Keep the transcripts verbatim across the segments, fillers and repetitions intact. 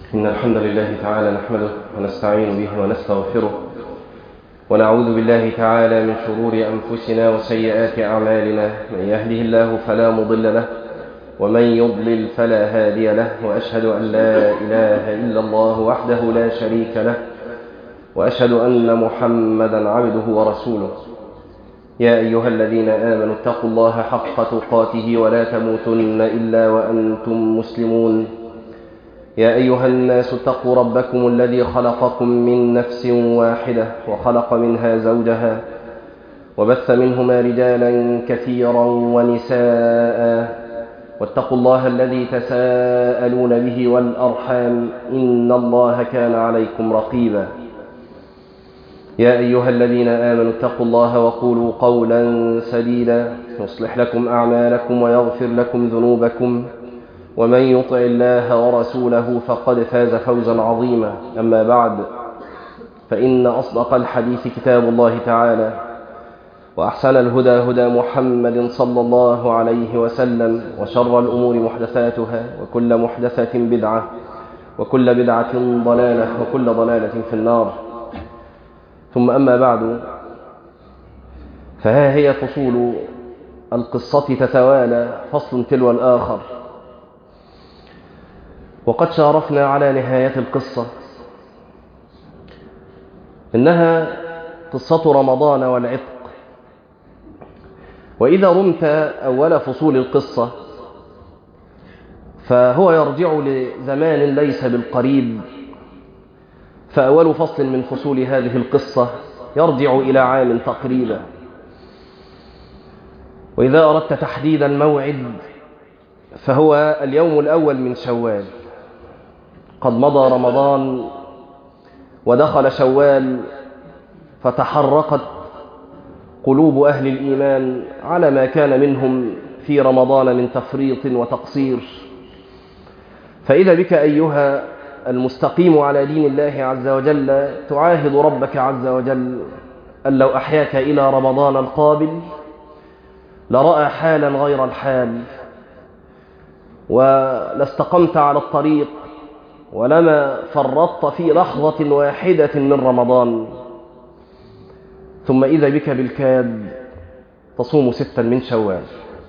إن الحمد لله تعالى نحمده ونستعين به ونستغفره ونعوذ بالله تعالى من شرور أنفسنا وسيئات أعمالنا. من يهده الله فلا مضل له ومن يضلل فلا هادي له، وأشهد أن لا إله إلا الله وحده لا شريك له، وأشهد أن محمدا عبده ورسوله. يا أيها الذين آمنوا اتقوا الله حق تقاته ولا تموتن إلا وأنتم مسلمون. يا أيها الناس اتقوا ربكم الذي خلقكم من نفس واحدة وخلق منها زوجها وبث منهما رجالا كثيرا ونساء، واتقوا الله الذي تساءلون به والأرحام إن الله كان عليكم رقيبا. يا أيها الذين آمنوا اتقوا الله وقولوا قولا سديدا يصلح لكم أعمالكم ويغفر لكم ذنوبكم، ومن يطع الله ورسوله فقد فاز فوزا عظيما. أما بعد، فإن أصدق الحديث كتاب الله تعالى، وأحسن الهدى هدى محمد صلى الله عليه وسلم، وشر الأمور محدثاتها، وكل محدثة بدعة، وكل بدعة ضلالة، وكل ضلالة في النار. ثم أما بعد، فها هي فصول القصة تتوالى فصل تلو الآخر، وقد شارفنا على نهاية القصة. إنها قصة رمضان والعتق. وإذا رمت أول فصول القصة فهو يرجع لزمان ليس بالقريب، فأول فصل من فصول هذه القصة يرجع إلى عام تقريبا. وإذا أردت تحديد الموعد فهو اليوم الأول من شوال. قد مضى رمضان ودخل شوال، فتحرقت قلوب أهل الإيمان على ما كان منهم في رمضان من تفريط وتقصير. فإذا بك أيها المستقيم على دين الله عز وجل تعاهد ربك عز وجل أن لو أحياك إلى رمضان القابل لرأى حالا غير الحال، ولاستقمت على الطريق، ولما فرطت في لحظة واحدة من رمضان. ثم إذا بك بالكاد تصوم ستا من شوال،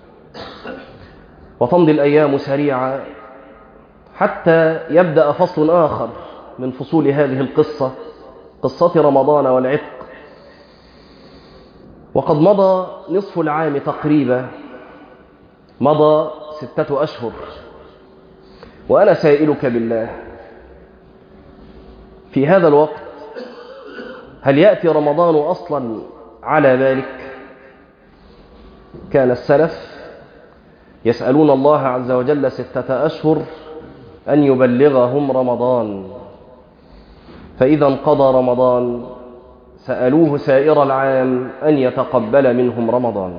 وتمضي الأيام سريعة حتى يبدأ فصل آخر من فصول هذه القصة، قصة رمضان والعتق. وقد مضى نصف العام تقريبا، مضى ستة أشهر. وأنا سائلك بالله، في هذا الوقت هل يأتي رمضان أصلا على بالك؟ كان السلف يسألون الله عز وجل ستة أشهر أن يبلغهم رمضان، فإذا انقضى رمضان سألوه سائر العام أن يتقبل منهم رمضان.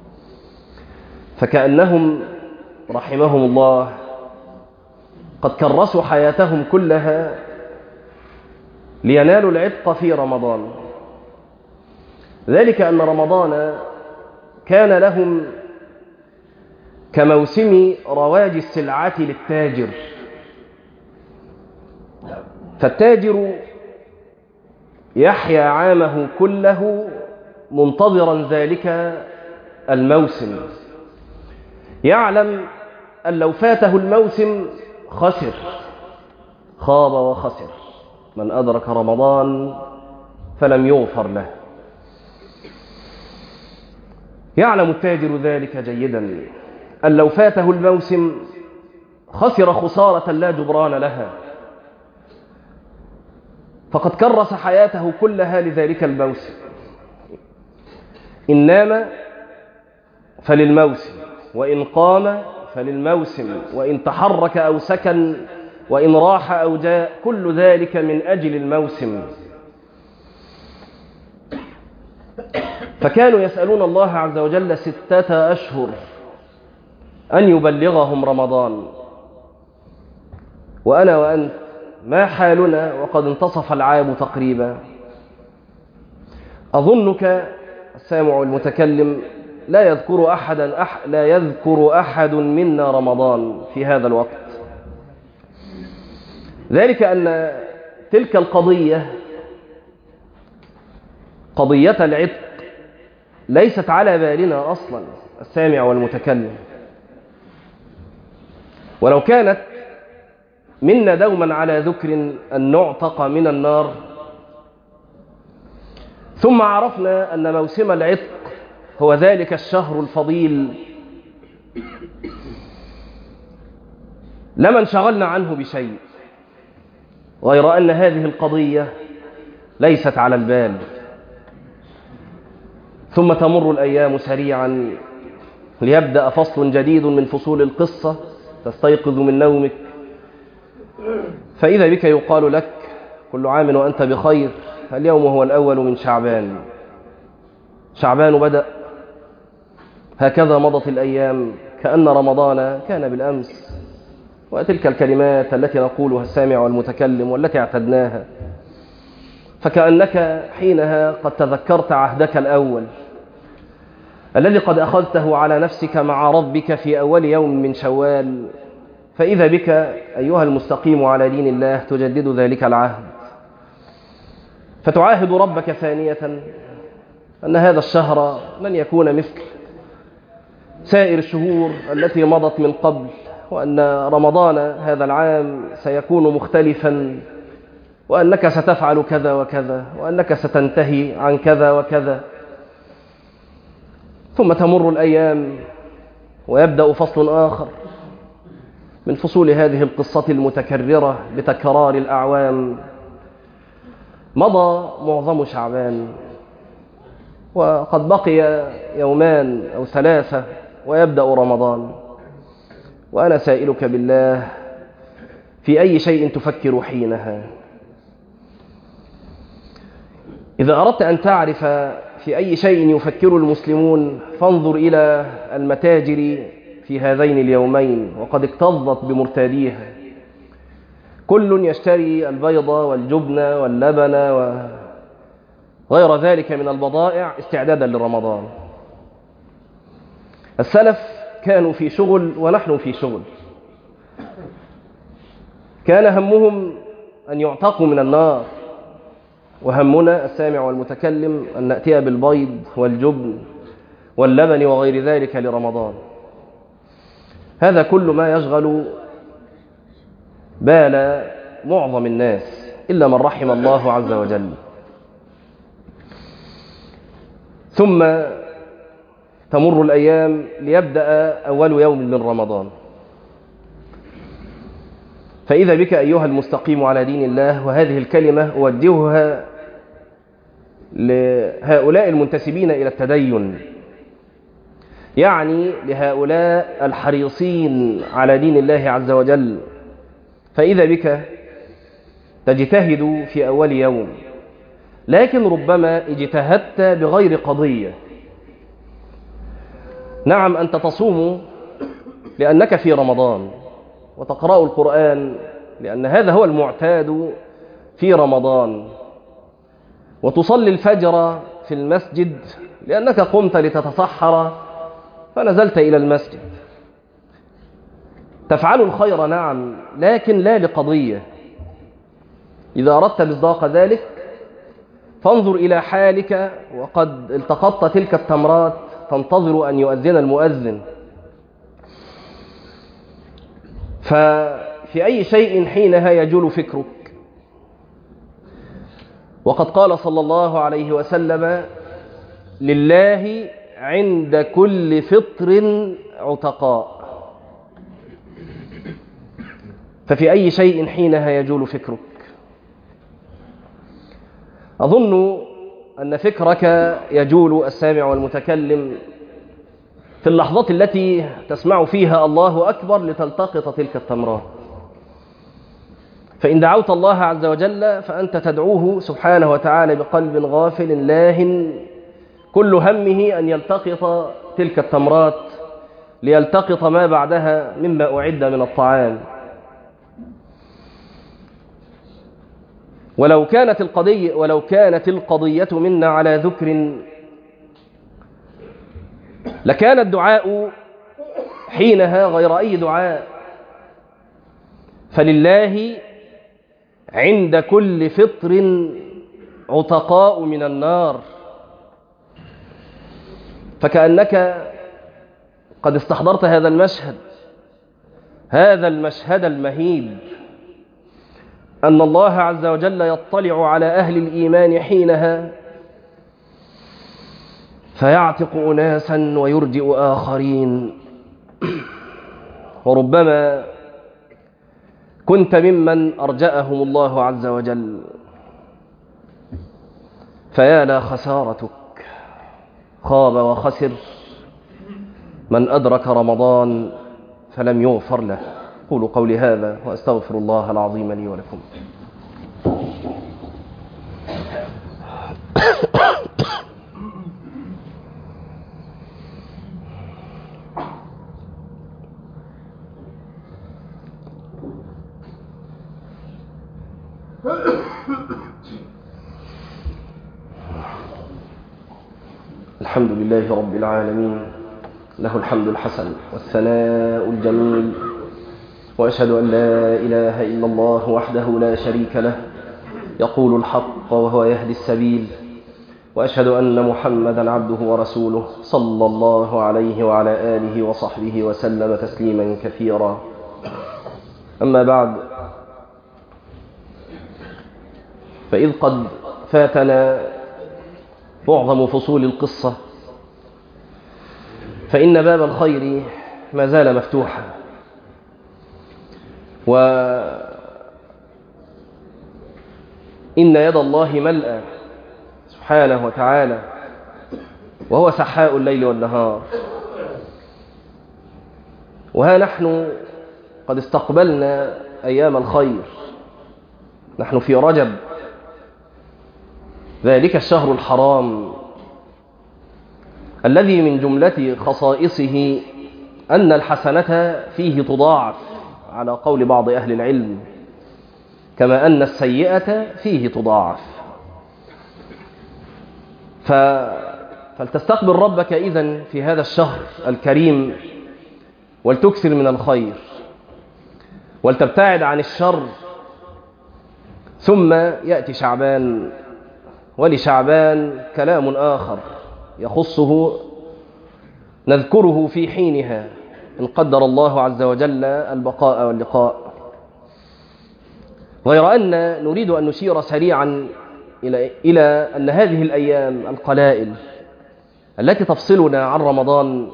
فكأنهم رحمهم الله قد كرسوا حياتهم كلها لينالوا العتق في رمضان. ذلك أن رمضان كان لهم كموسم رواج السلعة للتاجر، فالتاجر يحيا عامه كله منتظرا ذلك الموسم، يعلم أن لو فاته الموسم خسر، خاب وخسر. من أدرك رمضان فلم يغفر له. يعلم التاجر ذلك جيدا، أن لو فاته الموسم خسر خسارة لا جبران لها، فقد كرس حياته كلها لذلك الموسم. إن نام فللموسم، وإن قام فللموسم، وإن تحرك أو سكن، وإن راح أو جاء، كل ذلك من أجل الموسم. فكانوا يسألون الله عز وجل ستة أشهر أن يبلغهم رمضان. وأنا وأنت ما حالنا وقد انتصف العام تقريبا؟ أظنك السامع المتكلم لا يذكر أحدا أح لا يذكر أحد منا رمضان في هذا الوقت. ذلك أن تلك القضية، قضية العتق، ليست على بالنا أصلا السامع والمتكلم. ولو كانت منا دوما على ذكر أن نعتق من النار، ثم عرفنا أن موسم العتق هو ذلك الشهر الفضيل، لما انشغلنا عنه بشيء، غير أن هذه القضية ليست على البال. ثم تمر الأيام سريعا ليبدأ فصل جديد من فصول القصة، تستيقظ من نومك فإذا بك يقال لك: كل عام وأنت بخير، اليوم هو الأول من شعبان، شعبان بدأ. هكذا مضت الأيام كأن رمضان كان بالأمس. وتلك الكلمات التي نقولها السامع والمتكلم والتي اعتدناها، فكأنك حينها قد تذكرت عهدك الأول الذي قد أخذته على نفسك مع ربك في أول يوم من شوال، فإذا بك أيها المستقيم على دين الله تجدد ذلك العهد، فتعاهد ربك ثانية أن هذا الشهر لن يكون مثل سائر الشهور التي مضت من قبل، وأن رمضان هذا العام سيكون مختلفا، وأنك ستفعل كذا وكذا، وأنك ستنتهي عن كذا وكذا. ثم تمر الأيام ويبدأ فصل آخر من فصول هذه القصة المتكررة بتكرار الأعوام. مضى معظم شعبان وقد بقي يومان أو ثلاثة ويبدأ رمضان، وأنا سائلك بالله: في أي شيء تفكر حينها؟ إذا أردت أن تعرف في أي شيء يفكر المسلمون فانظر إلى المتاجر في هذين اليومين، وقد اكتظت بمرتاديها، كل يشتري البيض والجبن واللبن وغير ذلك من البضائع استعدادا لرمضان. السلف كانوا في شغل ونحن في شغل، كان همهم أن يعتقوا من النار، وهمنا السامع والمتكلم أن نأتي بالبيض والجبن واللبن وغير ذلك لرمضان. هذا كل ما يشغل بال معظم الناس إلا من رحم الله عز وجل. ثم تمر الأيام ليبدأ أول يوم من رمضان، فإذا بك أيها المستقيم على دين الله، وهذه الكلمة أوجهها لهؤلاء المنتسبين إلى التدين، يعني لهؤلاء الحريصين على دين الله عز وجل، فإذا بك تجتهد في أول يوم، لكن ربما اجتهدت بغير قضية. نعم، أنت تصوم لأنك في رمضان، وتقرأ القرآن لأن هذا هو المعتاد في رمضان، وتصلي الفجر في المسجد لأنك قمت لتتسحر فنزلت إلى المسجد. تفعل الخير نعم، لكن لا لقضية. إذا أردت مصداق ذلك فانظر إلى حالك وقد التقطت تلك التمرات تنتظر أن يؤذن المؤذن. ففي أي شيء حينها يجول فكرك؟ وقد قال صلى الله عليه وسلم: لله عند كل فطر عتقاء. ففي أي شيء حينها يجول فكرك؟ أظن أن فكرك يجول السامع والمتكلم في اللحظات التي تسمع فيها الله أكبر لتلتقط تلك التمرات. فإن دعوت الله عز وجل فأنت تدعوه سبحانه وتعالى بقلب غافل لاهٍ، كل همه أن يلتقط تلك التمرات ليلتقط ما بعدها مما أعد من الطعام. ولو كانت القضية ولو كانت القضية منا على ذكر لكان الدعاء حينها غير أي دعاء. فلله عند كل فطر عتقاء من النار. فكأنك قد استحضرت هذا المشهد، هذا المشهد المهيب، أن الله عز وجل يطلع على أهل الإيمان حينها فيعتق أناسا ويرجئ آخرين. وربما كنت ممن أرجأهم الله عز وجل، فيا لا خسارتك، خاب وخسر من أدرك رمضان فلم يغفر له. قولوا قولي هذا وأستغفر الله العظيم لي ولكم. الحمد لله رب العالمين، له الحمد الحسن والثناء الجميل، وأشهد أن لا إله إلا الله وحده لا شريك له يقول الحق وهو يهدي السبيل، وأشهد أن محمدا عبده ورسوله صلى الله عليه وعلى آله وصحبه وسلم تسليما كثيرا. أما بعد، فإذ قد فاتنا معظم فصول القصة، فإن باب الخير ما زال مفتوحا، وإن يد الله ملأى سبحانه وتعالى، وهو سحاء الليل والنهار. وها نحن قد استقبلنا أيام الخير، نحن في رجب، ذلك الشهر الحرام الذي من جملة خصائصه أن الحسنة فيه تضاعف على قول بعض أهل العلم، كما أن السيئة فيه تضاعف. ف... فلتستقبل ربك إذن في هذا الشهر الكريم، ولتكثر من الخير، ولتبتعد عن الشر. ثم يأتي شعبان، ولشعبان كلام آخر يخصه نذكره في حينها إن قدر الله عز وجل البقاء واللقاء. غير أن نريد أن نشير سريعا إلى إلى أن هذه الأيام القلائل التي تفصلنا عن رمضان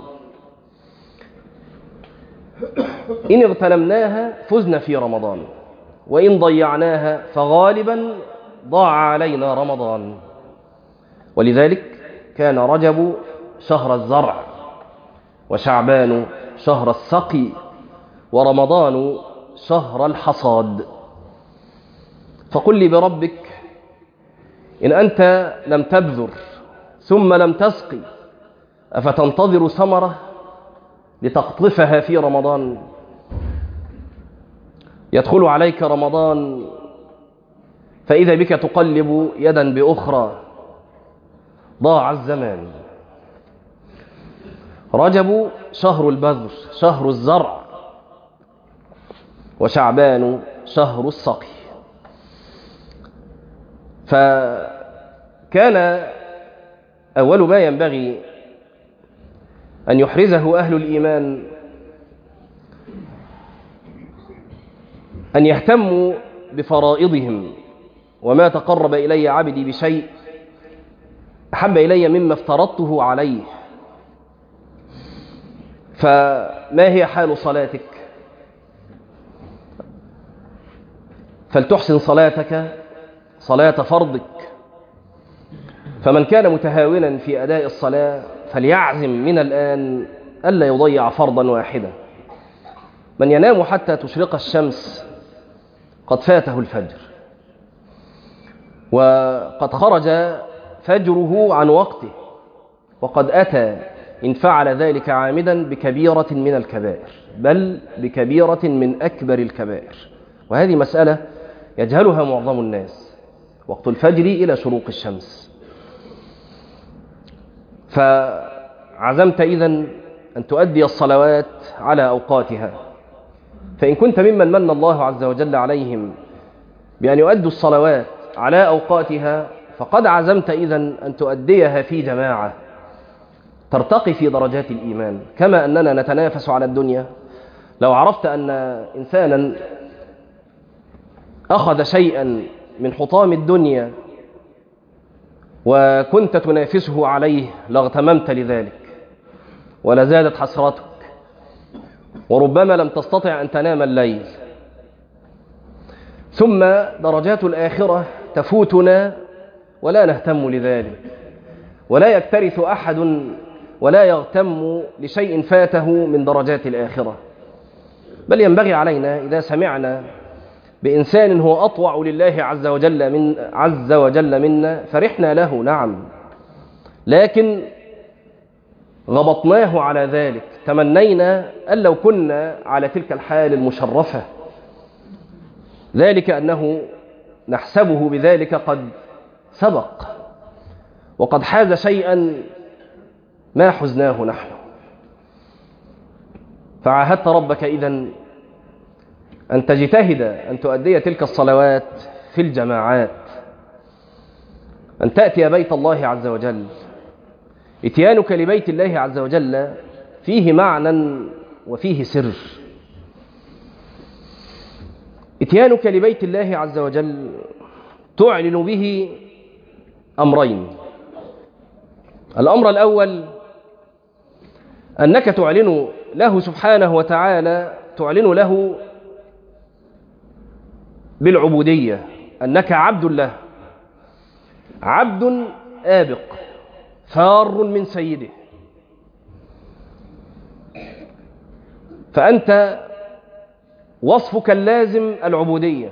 إن اغتنمناها فزنا في رمضان، وإن ضيعناها فغالبا ضاع علينا رمضان. ولذلك كان رجب شهر الزرع، وشعبان شهر السقي، ورمضان شهر الحصاد. فقل لي بربك، إن أنت لم تبذر ثم لم تسقي، أفتنتظر ثمرة لتقطفها في رمضان؟ يدخل عليك رمضان فإذا بك تقلب يدا بأخرى، ضاع الزمان. رجب شهر البذر، شهر الزرع، وشعبان شهر السقي. فكان أول ما ينبغي أن يحرزه أهل الإيمان أن يهتموا بفرائضهم. وما تقرب إلي عبدي بشيء أحب إلي مما افترضته عليه. فما هي حال صلاتك؟ فلتحسن صلاتك صلاة فرضك. فمن كان متهاونا في أداء الصلاة فليعزم من الآن ألا يضيع فرضا واحدا. من ينام حتى تشرق الشمس قد فاته الفجر، وقد خرج فجره عن وقته، وقد أتى إن فعل ذلك عامدا بكبيرة من الكبائر، بل بكبيرة من أكبر الكبائر. وهذه مسألة يجهلها معظم الناس، وقت الفجر إلى شروق الشمس. فعزمت إذن أن تؤدي الصلوات على أوقاتها. فإن كنت ممن من الله عز وجل عليهم بأن يؤدوا الصلوات على أوقاتها فقد عزمت إذن أن تؤديها في جماعة ترتقي في درجات الإيمان. كما أننا نتنافس على الدنيا، لو عرفت أن إنسانا أخذ شيئا من حطام الدنيا وكنت تنافسه عليه لاغتممت لذلك ولزادت حسرتك، وربما لم تستطع أن تنام الليل. ثم درجات الآخرة تفوتنا ولا نهتم لذلك، ولا يكترث أحد ولا يغتم لشيء فاته من درجات الآخرة. بل ينبغي علينا إذا سمعنا بإنسان هو أطوع لله عز وجل من عز وجل منا فرحنا له، نعم، لكن غبطناه على ذلك، تمنينا أن لو كنا على تلك الحال المشرفة، ذلك أنه نحسبه بذلك قد سبق وقد حاز شيئا ما حزناه نحن. فعاهدت ربك إذن أن تجتهد أن تؤدي تلك الصلوات في الجماعات، أن تأتي بيت الله عز وجل. اتيانك لبيت الله عز وجل فيه معنى وفيه سر. اتيانك لبيت الله عز وجل تعلن به أمرين. الأمر الأول أنك تعلن له سبحانه وتعالى، تعلن له بالعبودية، أنك عبد له، عبد آبق فار من سيده. فأنت وصفك اللازم العبودية،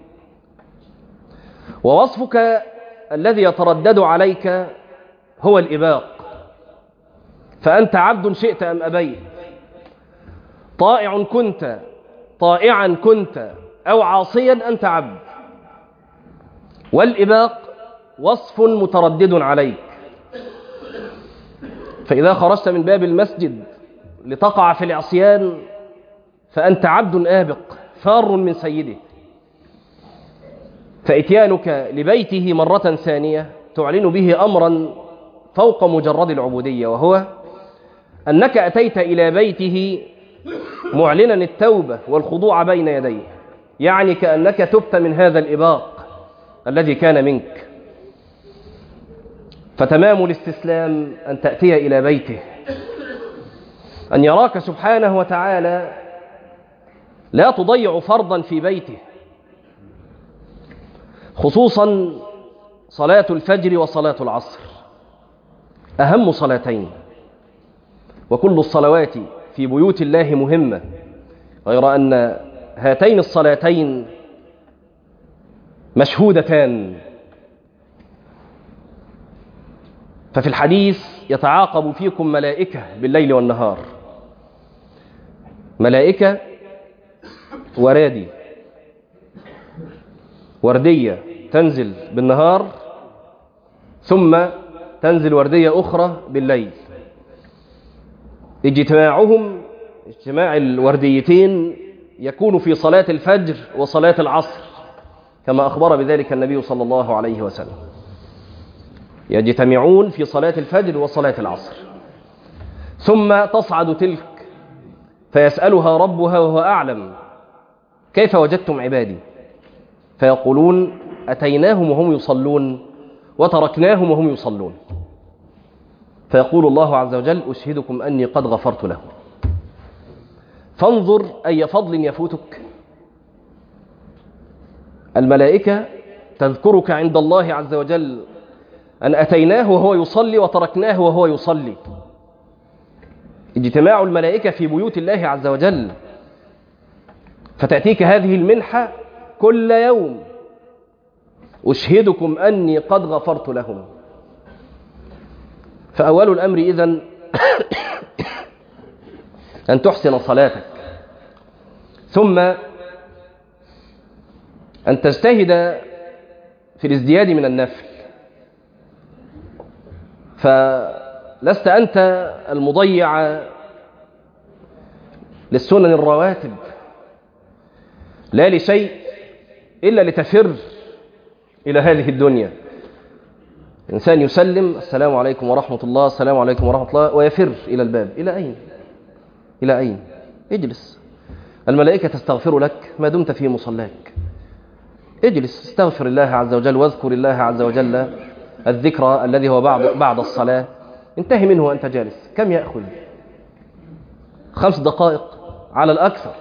ووصفك الذي يتردد عليك هو الإباق. فأنت عبد شئت أم أبيت، طائع كنت طائعا كنت أو عاصيا، أنت عبد. والإباق وصف متردد عليك، فإذا خرجت من باب المسجد لتقع في العصيان فأنت عبد آبق فار من سيده. فإتيانك لبيته مرة ثانية تعلن به أمرا فوق مجرد العبودية، وهو أنك أتيت إلى بيته معلنا التوبة والخضوع بين يديه، يعني كأنك تبت من هذا الإباق الذي كان منك. فتمام الاستسلام أن تأتي إلى بيته، أن يراك سبحانه وتعالى لا تضيع فرضا في بيته، خصوصا صلاة الفجر وصلاة العصر، أهم صلاتين. وكل الصلوات في بيوت الله مهمة، غير أن هاتين الصلاتين مشهودتان. ففي الحديث يتعاقب فيكم ملائكة بالليل والنهار، ملائكة ورادي، وردية تنزل بالنهار ثم تنزل وردية أخرى بالليل. اجتماعهم اجتماع الورديتين يكون في صلاة الفجر وصلاة العصر، كما أخبر بذلك النبي صلى الله عليه وسلم. يجتمعون في صلاة الفجر وصلاة العصر، ثم تصعد تلك فيسألها ربها وهو أعلم: كيف وجدتم عبادي؟ فيقولون: أتيناهم وهم يصلون وتركناهم وهم يصلون. فيقول الله عز وجل: أشهدكم أني قد غفرت لهم. فانظر أي فضل يفوتك. الملائكة تذكرك عند الله عز وجل أن أتيناه وهو يصلي وتركناه وهو يصلي. اجتماع الملائكة في بيوت الله عز وجل، فتأتيك هذه المنحة كل يوم: أشهدكم أني قد غفرت لهم. فأول الأمر إذن أن تحسن صلاتك، ثم أن تجتهد في الازدياد من النفل. فلست أنت المضيع للسنن الرواتب، لا لشيء إلا لتفر إلى هذه الدنيا. إنسان يسلم السلام عليكم ورحمة الله، السلام عليكم ورحمة الله، ويفر إلى الباب. إلى أين؟ إلى أين؟ اجلس، الملائكة تستغفر لك ما دمت في مصلاك. اجلس استغفر الله عز وجل واذكر الله عز وجل الذكرى الذي هو بعد بعد الصلاة، انتهي منه وأنت جالس. كم يأخذ؟ خمس دقائق على الأكثر.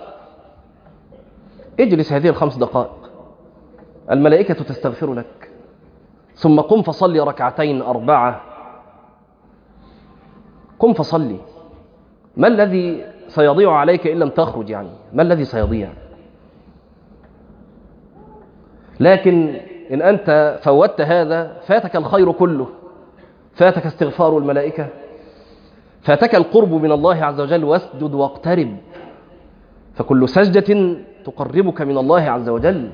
اجلس هذه الخمس دقائق، الملائكة تستغفر لك. ثم قم فصلي ركعتين أربعة. قم فصلي. ما الذي سيضيع عليك إن لم تخرج؟ يعني ما الذي سيضيع؟ لكن إن أنت فوتت هذا فاتك الخير كله، فاتك استغفار الملائكة، فاتك القرب من الله عز وجل. واسجد واقترب، فكل سجدة تقربك من الله عز وجل.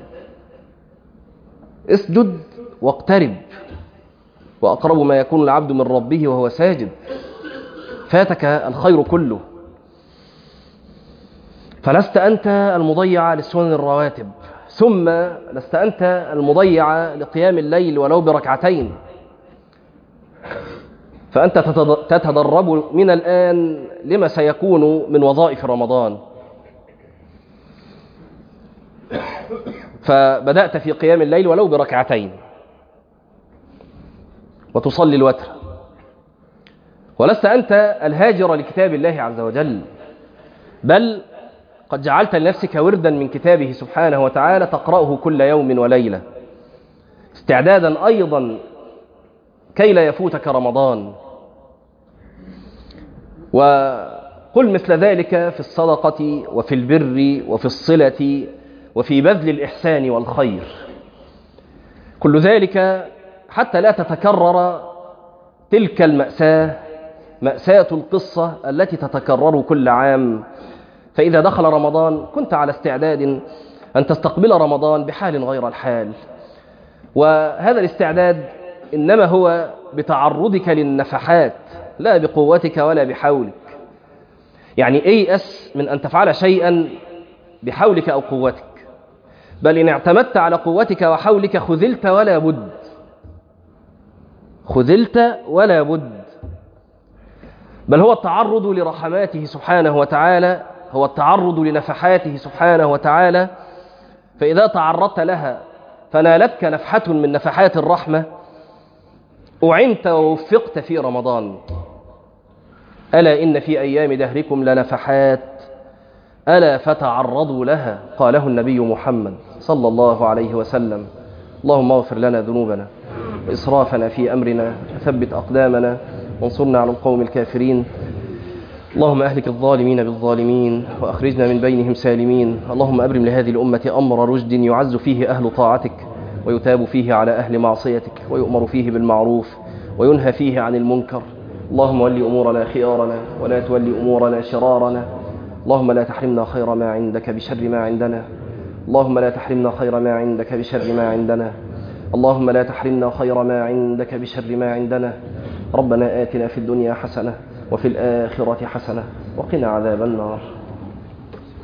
اسجد واقترب، وأقرب ما يكون العبد من ربه وهو ساجد. فاتك الخير كله، فلست أنت المضيع للسنن الرواتب، ثم لست أنت المضيع لقيام الليل ولو بركعتين. فأنت تتدرب من الآن لما سيكون من وظائف رمضان. فبدأت في قيام الليل ولو بركعتين، وتصلي الوتر، ولست أنت الهاجر لكتاب الله عز وجل، بل قد جعلت لنفسك وردا من كتابه سبحانه وتعالى تقرأه كل يوم وليلة، استعدادا أيضا كي لا يفوتك رمضان. وقل مثل ذلك في الصدقة وفي البر وفي الصلة وفي بذل الإحسان والخير. كل ذلك حتى لا تتكرر تلك المأساة، مأساة القصة التي تتكرر كل عام. فإذا دخل رمضان كنت على استعداد أن تستقبل رمضان بحال غير الحال. وهذا الاستعداد إنما هو بتعرضك للنفحات، لا بقوتك ولا بحولك. يعني ايأس من أن تفعل شيئا بحولك أو قوتك، بل إن اعتمدت على قوتك وحولك خذلت ولا بد، خذلت ولا بد. بل هو التعرض لرحماته سبحانه وتعالى، هو التعرض لنفحاته سبحانه وتعالى. فإذا تعرضت لها فنالتك نفحة من نفحات الرحمة، أعنت ووفقت في رمضان. ألا إن في أيام دهركم لنفحات ألا فتعرضوا لها، قاله النبي محمد صلى الله عليه وسلم. اللهم اغفر لنا ذنوبنا وإسرافنا في أمرنا، وثبت أقدامنا، وانصرنا على القوم الكافرين. اللهم أهلك الظالمين بالظالمين، وأخرجنا من بينهم سالمين. اللهم أبرم لهذه الأمة أمر رشد يعز فيه أهل طاعتك، ويتاب فيه على أهل معصيتك، ويؤمر فيه بالمعروف، وينهى فيه عن المنكر. اللهم ول أمورنا خيارنا، ولا تولي أمورنا شرارنا. اللهم لا تحرمنا خير ما عندك بشر ما عندنا. اللهم لا تحرمنا خير ما عندك بشر ما عندنا. اللهم لا تحرمنا خير ما عندك بشر ما عندنا. ربنا آتنا في الدنيا حسنة وفي الآخرة حسنة وقنا عذاب النار.